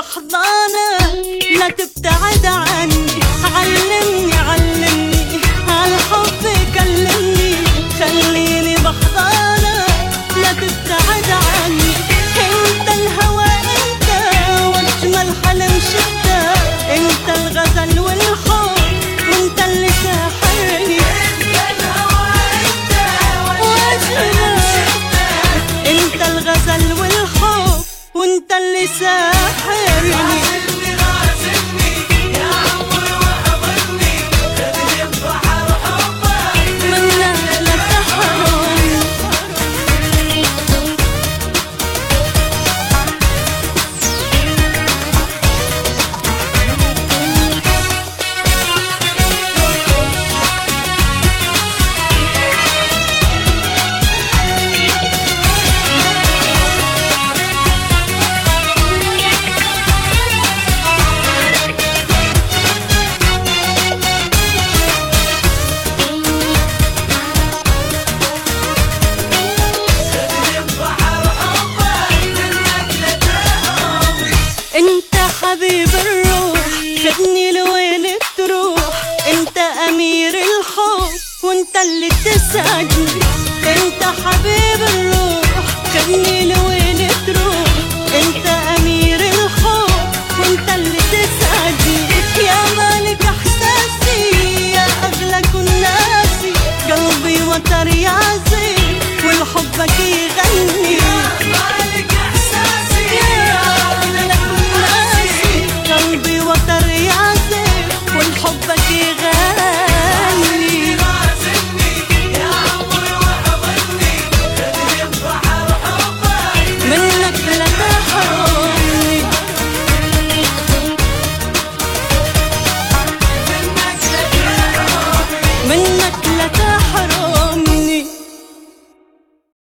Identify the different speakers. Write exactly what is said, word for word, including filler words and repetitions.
Speaker 1: بحضانك لا تبتعد عني. علمني علمني عالحب كلمني، خليني بحضانك لا تبتعد عني. انت الهوى انت واجمل حلم شفته، انت الغزل والحب وانت اللي ساحرني. انت الهوى انت واجمل شفته، انت الغزل والحب وانت اللي ساحرني. انت حبيب الروح خدني لوين تروح، انت امير الحب وانت اللي تسعدني. انت حبيب